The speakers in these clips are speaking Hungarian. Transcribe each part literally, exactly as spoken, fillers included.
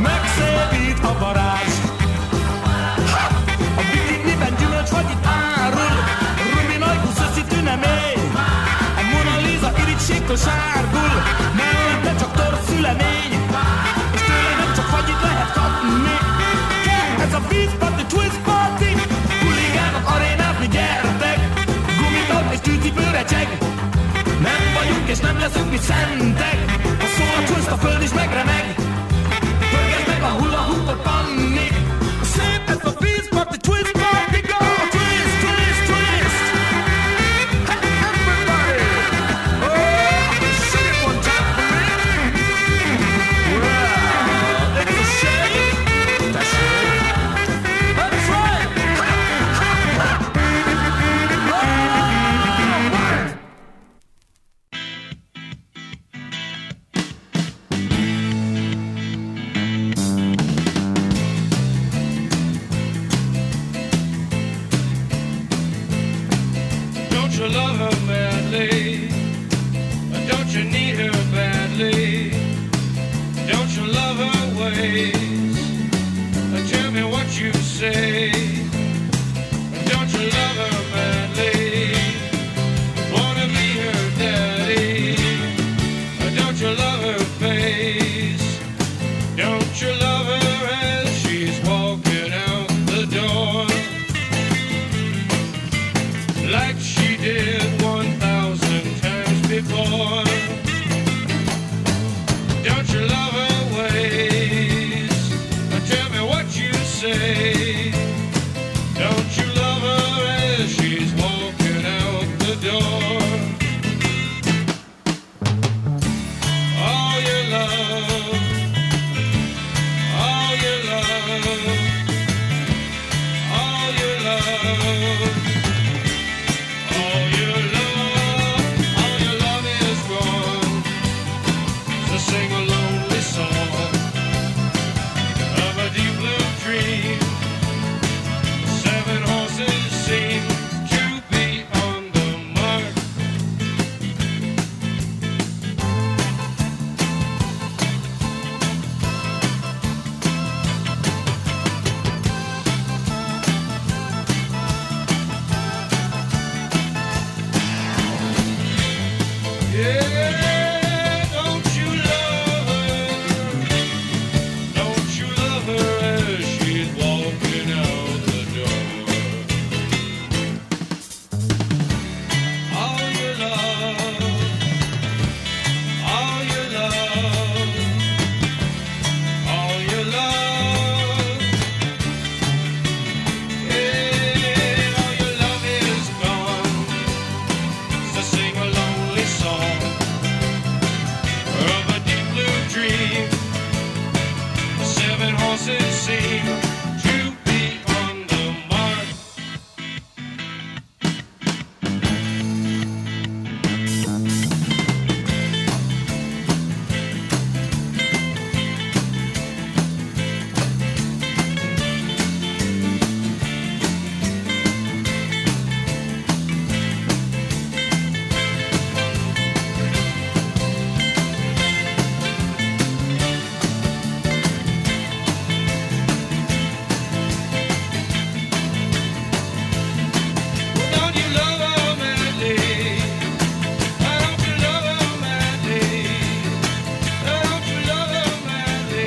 megszépít a varázs. A bikiniben gyümölcs vagy itt árul, Rubin ajkú szöszi tünemény, a Mona Lisa irigysíktől sárgul, mellette csak torz szülemény, és tőle nem csak fagyit lehet kapni. Ez a Beach Party, Twist Party, huligánok arénázni gyertek, gumitok és tűzipőre cseg. Nem vagyunk és nem leszünk mi szentek, ha szól a twist, a föld is megremeg. Pörgesd meg a hula hoopot, Panni, szép ez a Beach Party, Twist Party, go! Twist, twist, twist! Hey everybody! Oh, shake it one time for me! Well, it's a shake, that's it. That's right! Don't you love her madly? Don't you need her badly? Don't you love her ways? Tell me what you say. Don't you love her madly? Wanna be her daddy? Don't you love her face? Don't you love her as she's walking out the door? Like she did one thousand times before. Don't you love her ways? Tell me what you say. Don't you love her as she's walking out the door? All your love, all your love, all your love. All your love, all your love is gone. So sing a lonely song of a deep blue dream. Seven horses seem to be on the mark. Yeah, don't you love her? Don't you love her as she's walking out the door? All your love, all your love, all your love. Yeah, all your love is gone. So sing a lonely song of a deep blue dream. Seven horses seem to be on the mark. Don't you love her madly? Don't you love her madly? Don't you love her madly?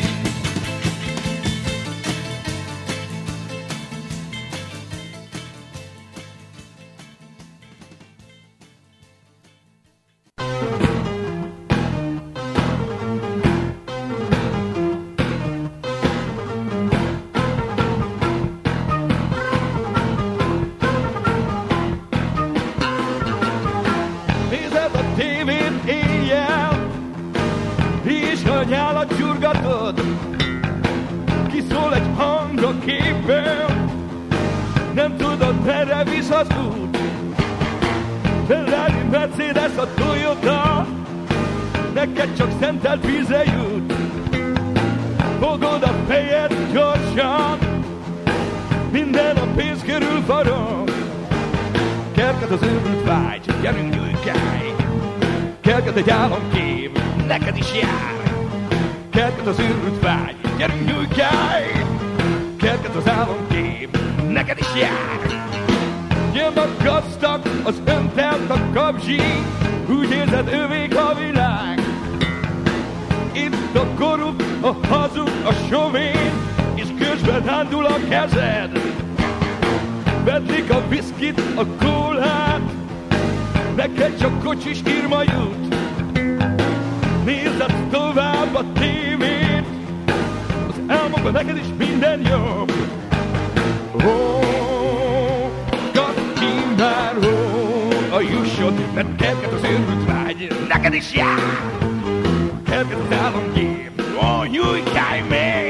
Nézed a tévét éjjel, és a nyálat csurgatod, kiszól egy hang a képből, nem tudod, merre visz az út. Ferrari, Mercedes, a Toyota, neked csak szentelt vízre jut. Fogod a fejed gyorsan, minden a pénz körül forog. Kerket az őrült vágy, gyerünk gyújkálj! Kerket egy álomkép, neked is jár! Kerket az őrült vágy, gyerünk nyújkálj! Kerget az álomkép, neked is jár! Jön a gazdag, az öntelt a kapzsi, úgy érzed övék a világ. Itt a korrupt, a hazug, a sovén, és közben ándul a kezed. Vedlik a viszkit, a kólát, neked csak kocsis írma jut. Nézed tovább a tévét, az álmokban neked is minden jobb. Ó, kapd ki már, ó, a jussot, mert kerget az őrült vágy, neked is jár. Kerget az álomkép, ó, nyújkálj még!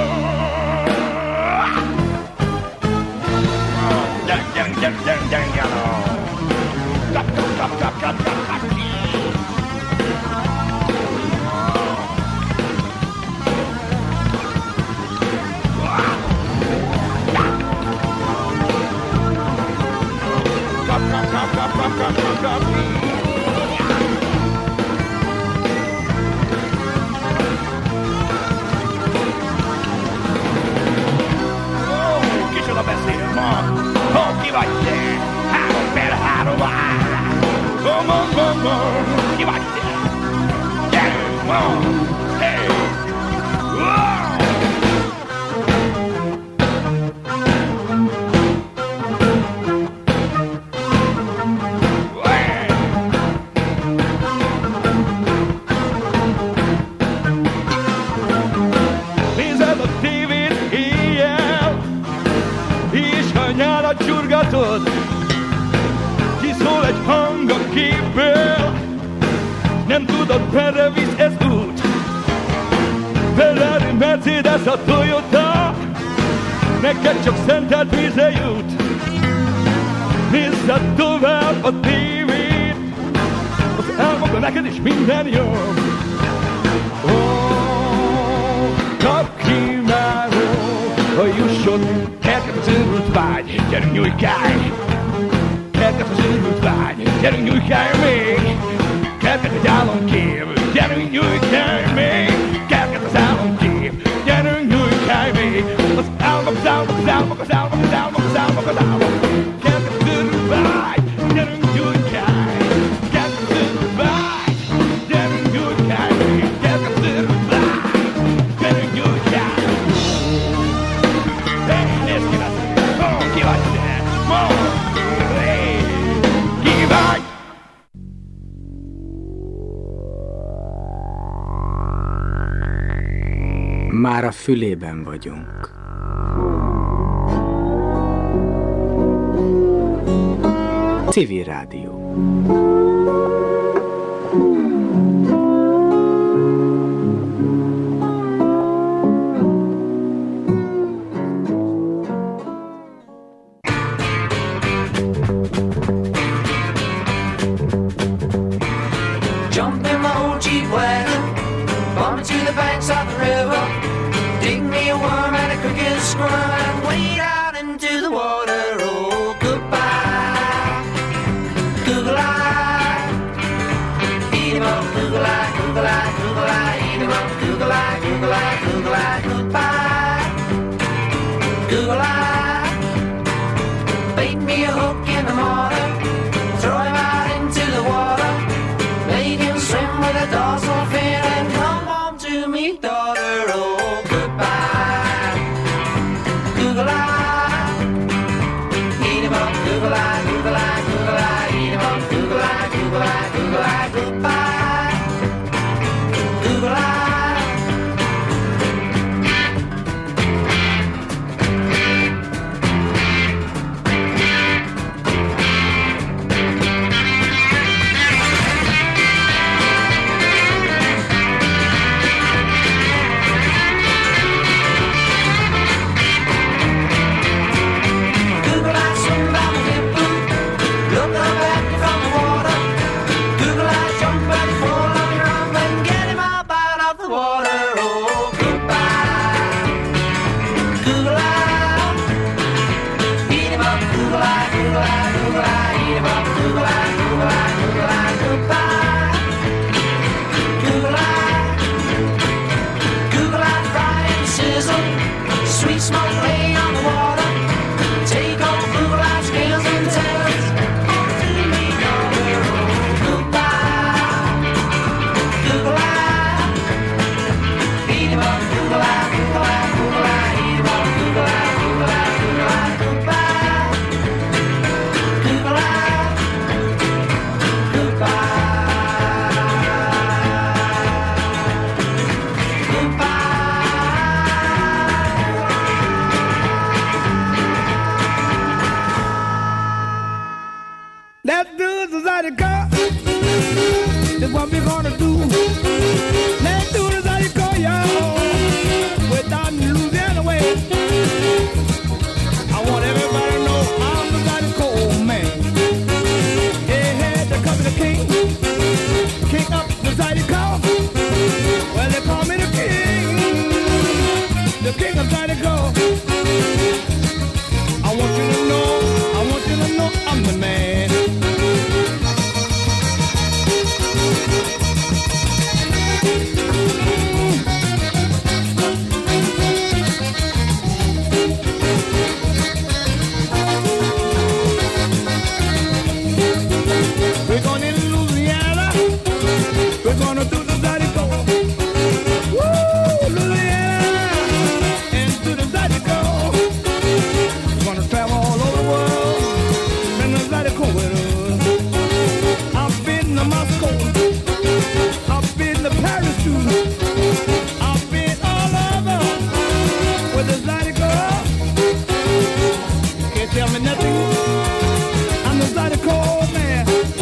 Gyerünk, gyerünk, gyerünk, gyerünk, gyerünk, gyerünk! Kap, kap, kap, kap, kap, kap, kap! Kicsoda beszél ma, ó, ki vagy te? Három per három áll. Bom, bom, bom, bom, ki vagy te? Gyerünk, bom, hey, wow! Kiszól egy hang a képből, nem tudod, merre visz ez út. Ferrari, Mercedes, a Toyota, neked csak szentelt víze jut. Nézzed tovább a tévét, az álmokban neked is minden jobb. Ó, kap ki már, ó, a jusson, kerget az őrült vágy, gyerünk nyújkálj! Kerget az őrült vágy, gyerünk nyújkálj még! Kerget egy álomkép, gyerünk nyújkálj még! Kerget az álomkép, gyerünk nyújkálj még! Az álmok, az álmok, az álmok, az álmok, az álmok, az álmok, az álmok! Kerget az őrült vágy, gyerünk nyújkálj! Kerget az őrült vágy, gyerünk nyújkálj még! Kerget az őrült vágy, gyerünk nyújkálj! Hey, nézd ki lesz! Ó, ki vagy te? Ó, hey, ki vagy? Már a fülében vagyunk. Civil Rádió. Jump in my old Jeep wagon, bump to the banks of the river, dig me a worm and a cricket squirm and wade out into the water. Oh, goodbye, Google-eye, eat him up, Google-eye, Google-eye, Google-eye, eat him up, Google-eye, Google-eye, Google-eye, goodbye, Google-eye, bait me a hook in the morning, throw him out into the water, make him swim with a dorsal fin and come home to me, daughter. Oh, goodbye, Google-eye, eat him up, Google-eye, Google-eye, Google-eye, eat him up, Google-eye, Google-eye, Google-eye, goodbye, Google-eye, We're going in Louisiana. We're gonna do the Zydeco. Woo, Louisiana, into the Zydeco. We're gonna travel all over the world in the Zydeco with us. I've been to Moscow. I've been to Paris too. I've been all over with the Zydeco. Can't tell me nothing. I'm the Zydeco man.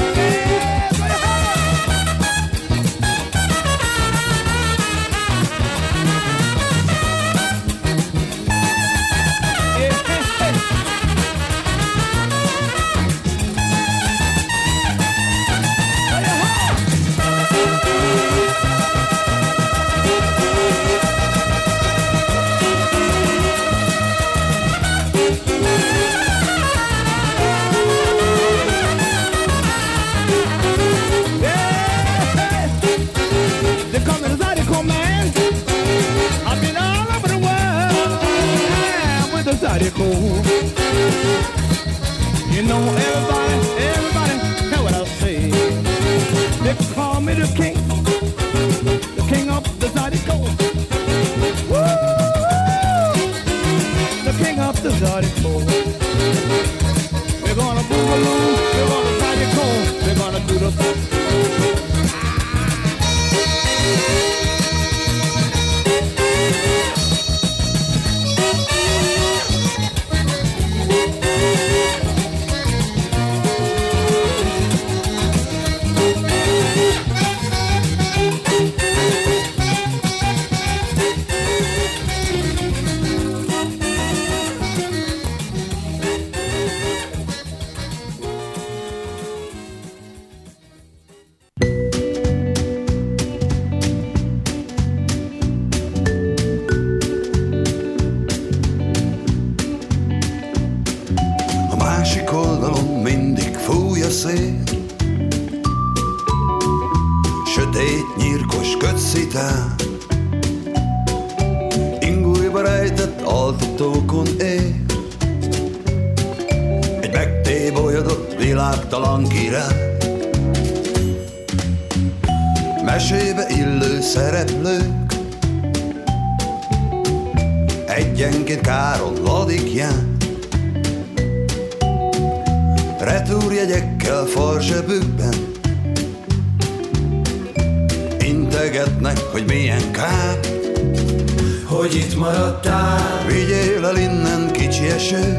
Zydeco. You know everybody, everybody, hear what I say. They call me the king, the king of the Zydeco. Woo! The king of the Zydeco. We're gonna boogaloo, we're gonna Zydeco, we're gonna do the sötét, nyírkos kötszitán, ingújba rejtett altatókon él. Egy megtébolyodott világtalan király, mesébe illő szereplők, egyenként káron ladikján, retúrjegyekkel farzsebükben, integetnek, hogy milyen kár, hogy itt maradtál. Vigyél el innen, kicsi eső,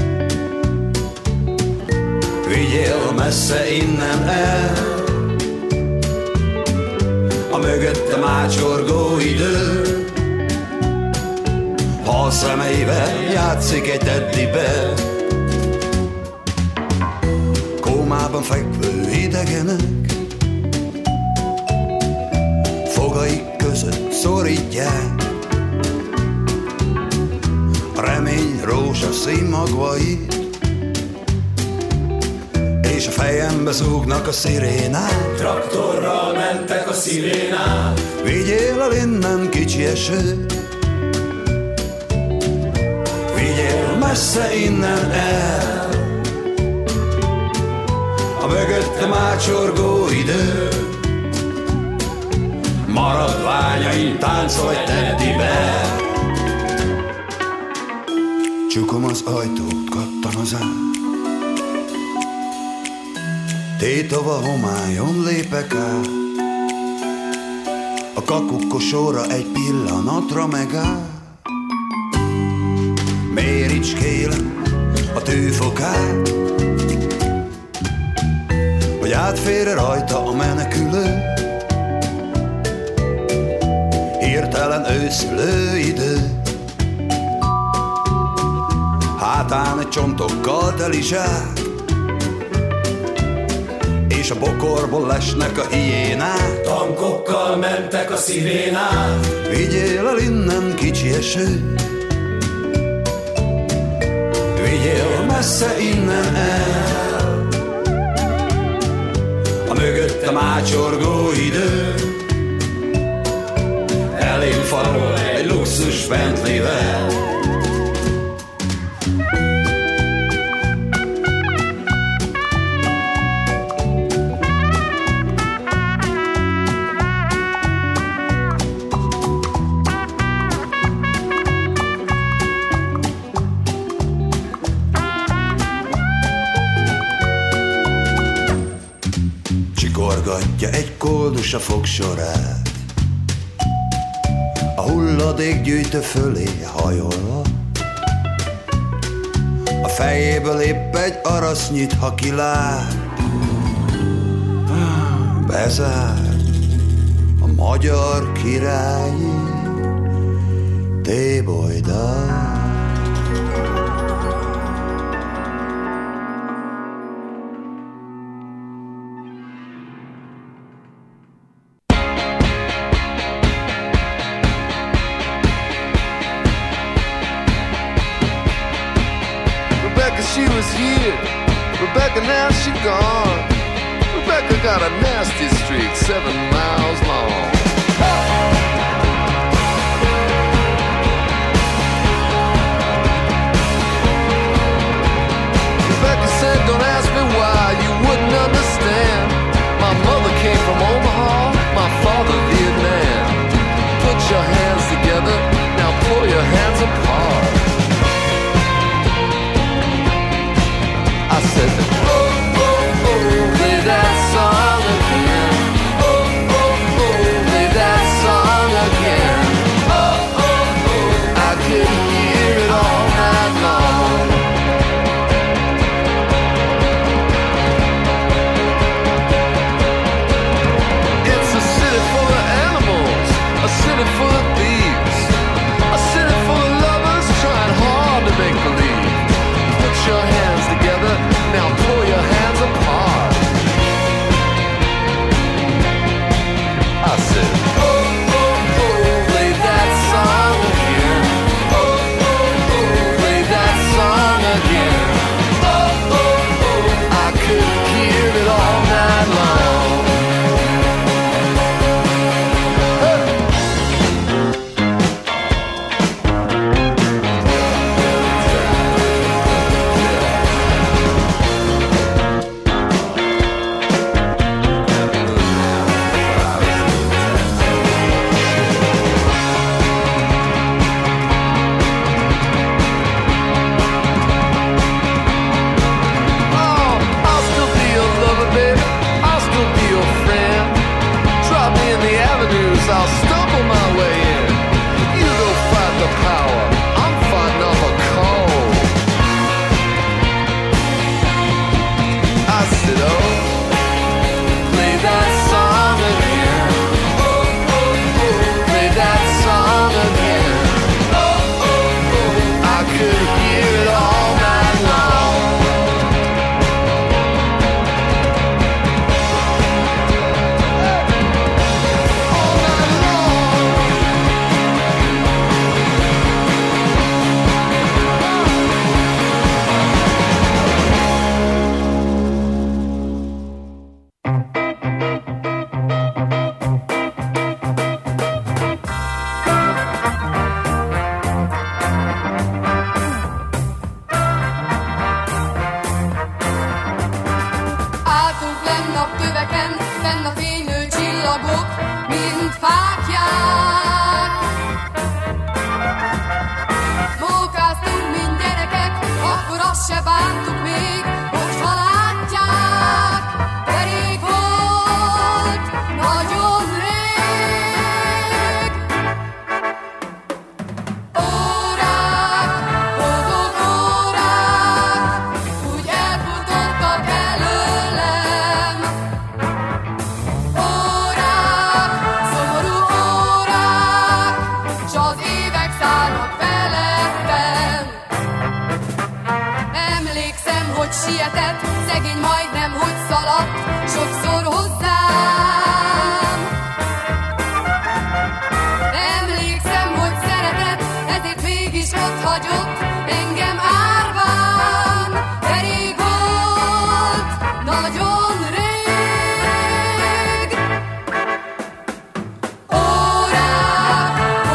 vigyél messze innen el, a mögöttem ácsorgó idő, hal szemeivel játszik egy teddibe. Kómában fekvő idegenek fogaik között szorítják a remény rózsaszín magvait, és a fejembe zúgnak a szirénák. Traktorral mentek a szirénák. Vigyél el innen, kicsi eső, vigyél messze innen el, a mögöttem ácsorgó idő, maradványaim táncolj teddibe. Csukom az ajtót, kattan az ár, tétova homályon lépek át, a kakukkosóra egy pillanatra megáll. Méricskélem a tűfokát, hogy átfér rajta a menekülő, hirtelen őszülő idő. Hátán egy csontokkal teli zsák, és a bokorból lesnek a hiénák. Tankokkal mentek a szirénák. Vigyél el innen, kicsi eső, vigyél messze innen el, a mögöttem ácsorgó idő, Belénk farol egy luxus Bentleyvel. Csikorgatja egy koldus a fogsorát, a hulladék gyűjtő fölé hajolva. A fejéből épp egy arasz nyit, ha kilát. Bezárt a magyar királyi tébolydal. She was here, Rebecca, now she gone. Rebecca got a nasty streak, seven miles long. Rebecca said, don't ask me why, you wouldn't understand. My mother came from Omaha, my father Vietnam. Put your hands together, now pull your hands apart. I said, oh, oh, oh, play that song again. Oh, oh, oh, play that song again. Oh, oh, oh, I could hear it all night long. It's a city full of animals, a city full of thieves, a city full of lovers trying hard to make believe. Put your hands together, now pull your hands apart. I said, oh, oh, oh, play that song again. Oh, oh, oh, play that song again. Oh, oh, oh, I could hear it all night long. I'll stumble my way in. You go fight the power, I'm fighting off a cold. I said, oh, play that song again. Oh, oh, oh, play that song again. Oh, oh, oh, I could hear it all night long. Órák,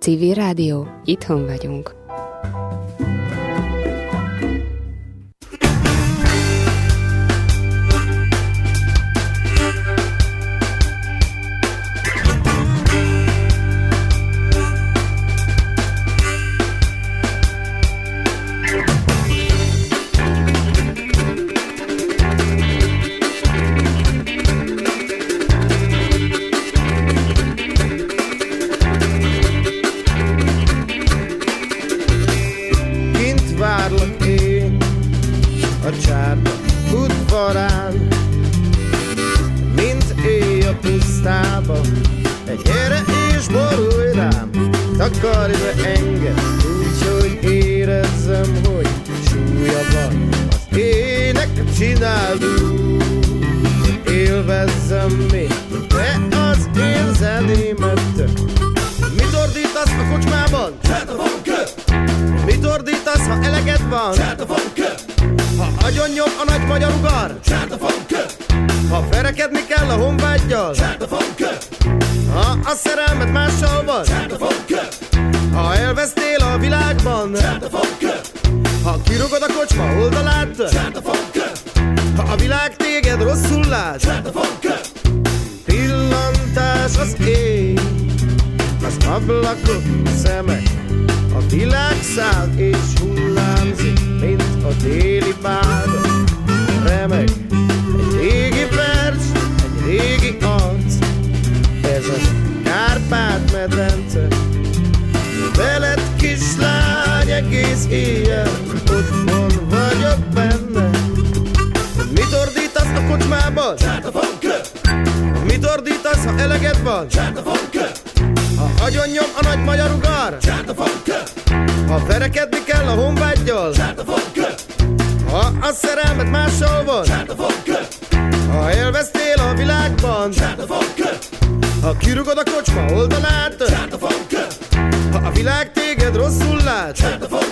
Civil Rádió, itthon vagyunk. Ha kirugod a kocsma oldalát, ha a világ téged rosszul lát,